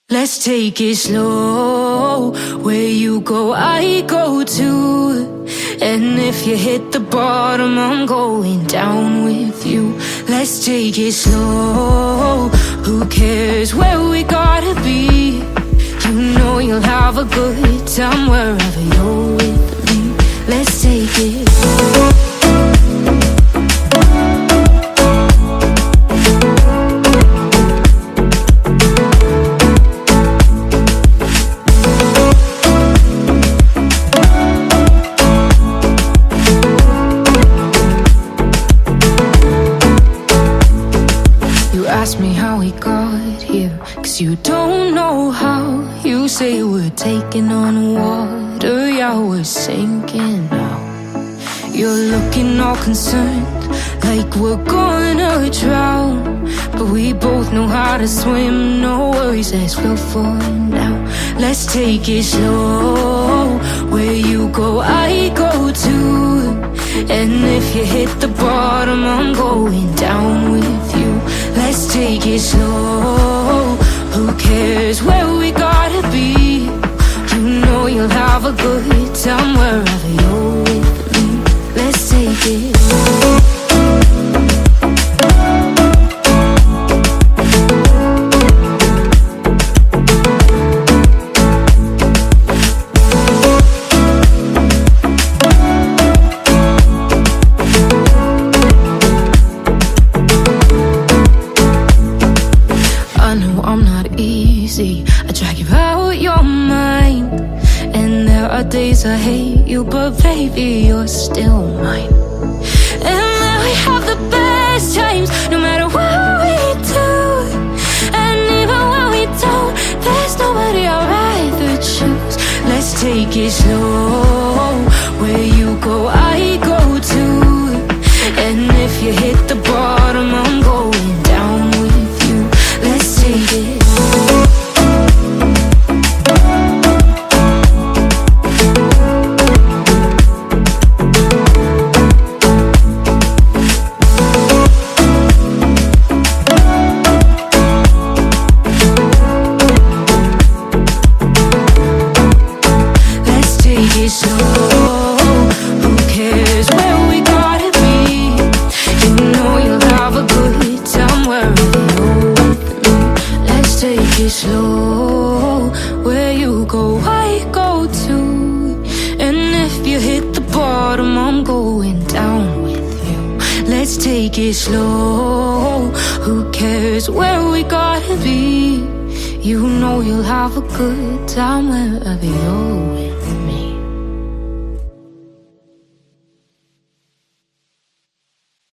Let's take it slow. Where you go, I go too. And if you hit the bottom, I'm going down with you. Let's take it slow. Who cares where we gotta be? You know you'll have a good time wherever you're with me. Let's take it slow. Ask me how we got here, 'cause you don't know how. You say we're taking on water, yeah, we're sinking now. You're looking all concerned, like we're gonna drown. But we both know how to swim, no worries, let's float for now. Let's take it slow. Where you go, I go too. And if you hit the bottom, I'm going down with you. Let's take it slow. Who cares where we gotta be? You know you'll have a good time wherever you're with me. Let's take it slow. I drag you out your mind, and there are days I hate you, but baby, you're still mine. And then we have the best times, no matter what we do. And even when we don't, there's nobody I'd rather choose. Let's take it slow. Where you go, I go too. And if you hit the bottom, I'm going down with you. Let's take it slow. Slow, where you go, I go too. And if you hit the bottom, I'm going down with you. Let's take it slow. Who cares where we gotta be? You know you'll have a good time wherever you're with me.